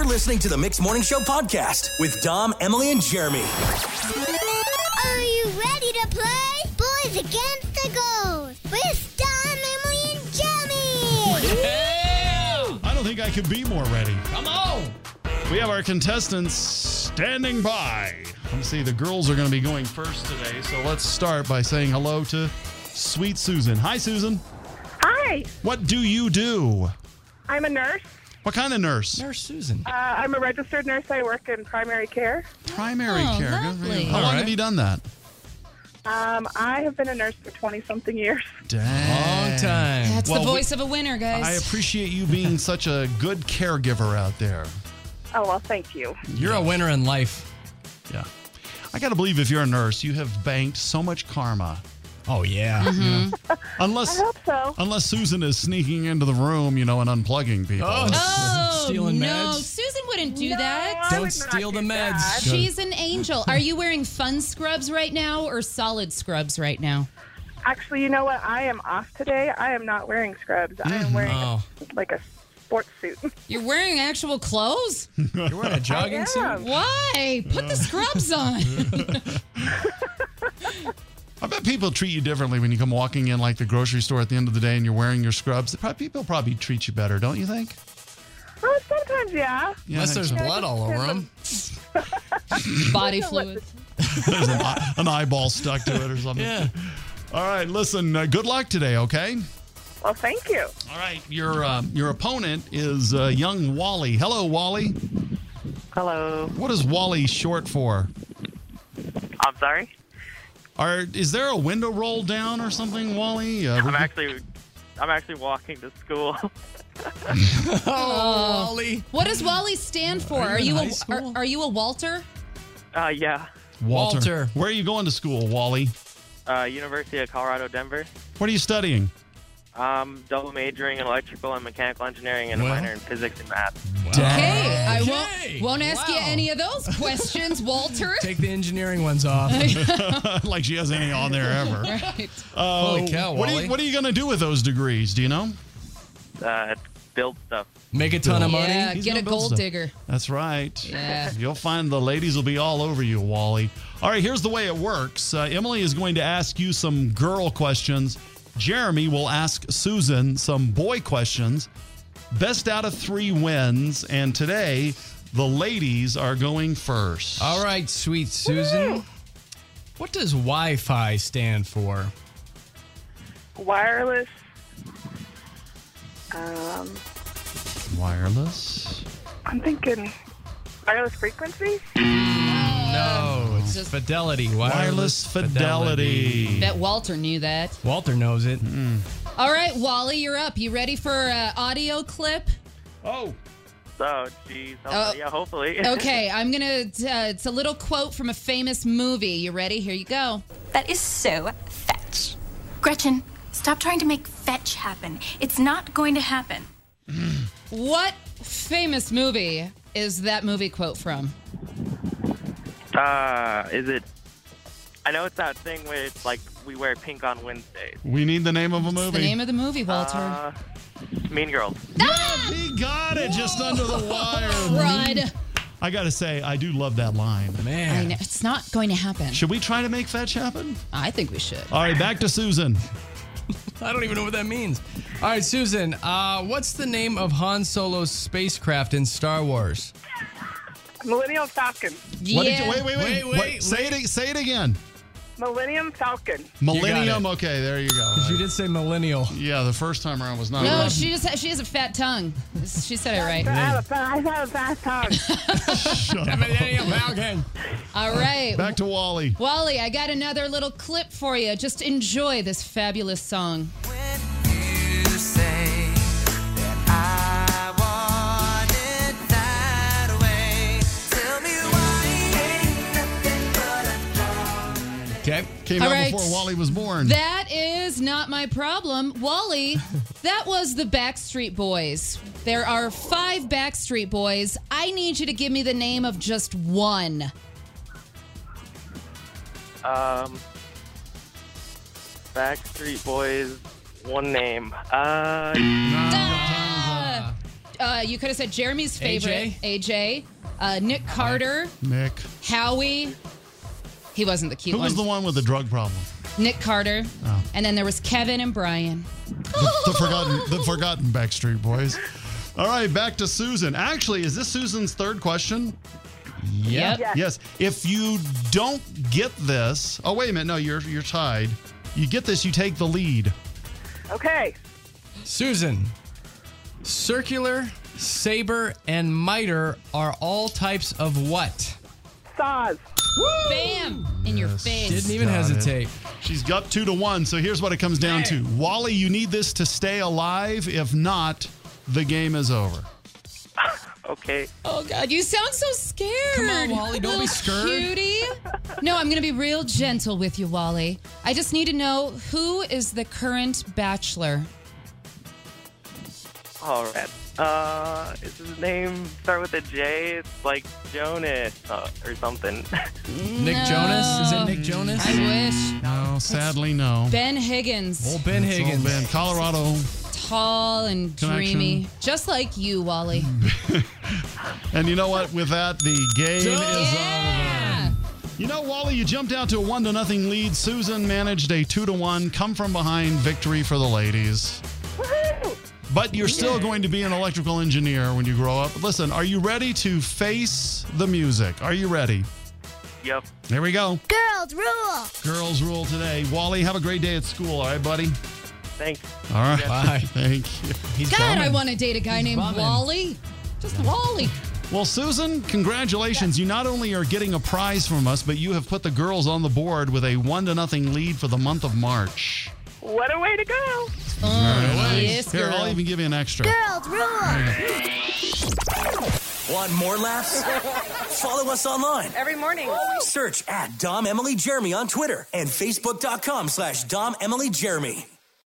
You're listening to the Mixed Morning Show podcast with Dom, Emily, and Jeremy. Are you ready to play? Boys Against the Girls with Dom, Emily, and Jeremy. Yeah! I don't think I could be more ready. Come on! We have our contestants standing by. Let me see, the girls are going to be going first today, so let's start by saying hello to Sweet Susan. Hi, Susan. Hi, What do you do? I'm a nurse. What kind of nurse? Nurse Susan. I'm a registered nurse. I work in primary care. Primary care. lovely. How All long right. have you done that? I have been a nurse for 20-something years. Dang. Long time. That's Well, the voice of a winner, guys. I appreciate you being such a good caregiver out there. Oh, well, thank you. You're a winner in life. Yeah. I got to believe if you're a nurse, you have banked so much karma. Oh, yeah. I Unless hope so. Susan is sneaking into the room, and unplugging people. Oh, Stealing no. meds? Susan wouldn't do No, that. I Don't would not steal do the meds. that. She's an angel. Are you wearing fun scrubs right now or solid scrubs right now? Actually, you know what? I am off today. I am not wearing scrubs. I am wearing Oh. like a sports suit. You're wearing actual clothes? You're wearing a jogging I suit? am. Why? Put the scrubs on. I bet people treat you differently when you come walking in like the grocery store at the end of the day and you're wearing your scrubs. People probably treat you better, don't you think? Oh, sometimes, yeah. Yeah, Unless I there's think so. blood all over them. Body fluid. There's an eyeball stuck to it or something. Yeah. All right, listen, good luck today, okay? Well, thank you. All right, your opponent is young Wally. Hello, Wally. Hello. What is Wally short for? I'm sorry. Is there a window roll down or something, Wally? I'm actually walking to school. Oh, Wally. What does Wally stand for? Are you in high Are school? you a Walter? Yeah. Walter. Where are you going to school, Wally? University of Colorado, Denver. What are you studying? Double majoring in electrical and mechanical engineering and a minor in physics and math. Okay, I Okay. won't ask you Wow. any of those questions, Walter. Take the engineering ones off. Like she has any on there ever. Right. Holy cow, Wally. What are you going to do with those degrees? Do you know? Build stuff. Make a ton of money. Yeah, He's get gonna a build gold stuff. digger. That's right. Yeah. You'll find the ladies will be all over you, Wally. All right, here's the way it works. Emily is going to ask you some girl questions. Jeremy will ask Susan some boy questions. Best out of 3 wins. And today, the ladies are going first. All right, sweet Susan. What does Wi-Fi stand for? Wireless. Wireless. I'm thinking wireless frequency. No, it's just- fidelity. Wireless fidelity. Bet Walter knew that. Walter knows it. All right, Wally, you're up. You ready for an audio clip? Oh. So, geez. Yeah, hopefully. Okay, I'm going to, it's a little quote from a famous movie. You ready? Here you go. That is so fetch. Gretchen, stop trying to make fetch happen. It's not going to happen. What famous movie is that movie quote from? Is it? I know it's that thing where it's like we wear pink on Wednesdays. We need the name of a It's movie. the name of the movie, Walter. Mean Girls. He got it just under the wire. Crud. I got to say, I do love that line. I Man. know, it's not going to happen. Should we try to make fetch happen? I think we should. All right, back to Susan. I don't even know what that means. All right, Susan, what's the name of Han Solo's spacecraft in Star Wars? Millennium Falcon. Yeah. What did you, wait. Wait, What? Say it again. Millennium Falcon. Millennium. it. Okay, there you go. You did say millennial. Yeah, the first time around was not No, right. she has a fat tongue. She said it right. I have a fast tongue. Millennial Falcon. All right. Back to Wally. Wally, I got another little clip for you. Just enjoy this fabulous song. Okay. Came All out right. before Wally was born. That is not my problem. Wally, that was the Backstreet Boys. There are 5 Backstreet Boys. I need you to give me the name of just one. Backstreet Boys. One name. you could have said Jeremy's favorite, AJ. Nick Carter. Nick. Howie. He wasn't the cute Who one. was the one with the drug problem? Nick Carter. Oh. And then there was Kevin and Brian. The forgotten Backstreet Boys. All right, back to Susan. Actually, is this Susan's third question? Yep. Yes. If you don't get this, oh wait a minute, no, you're tied. You get this, you take the lead. Okay. Susan, circular, saber, and miter are all types of what? Saws. Bam! In your face. Didn't even Got hesitate. it. She's got 2-1. So here's what it comes down to. Wally, you need this to stay alive. If not, the game is over. Okay. Oh, God. You sound so scared. Come on, Wally, don't be Little scared. Cutie. No, I'm going to be real gentle with you, Wally. I just need to know who is the current bachelor. All right. Is his name start with a J? It's like Jonas or something. Nick Jonas? Is it Nick Jonas? I wish. No, sadly, no. Ben Higgins. Old Ben It's old Higgins. Ben. Colorado. Tall and Connection. dreamy. Just like you, Wally. And you know what? With that, the game is Yeah. over. You know, Wally, you jumped out to a 1-0 lead. Susan managed a 2-1 come from behind victory for the ladies. Woohoo! But you're still going to be an electrical engineer when you grow up. Listen, are you ready to face the music? Are you ready? Yep. Here we go. Girls rule. Girls rule today. Wally, have a great day at school. All right, buddy? Thanks. All right. Bye. Thank you. He's God, bumming. I want to date a guy named bumming. Wally. Just Wally. Well, Susan, congratulations. You not only are getting a prize from us, but you have put the girls on the board with a 1-0 lead for the month of March. What a way to go. Yes, Here, girl. I'll even give you an extra. Girls rule. Want more laughs? Follow us online. Every morning. Search at Dom Emily Jeremy on Twitter and Facebook.com/Dom Emily Jeremy.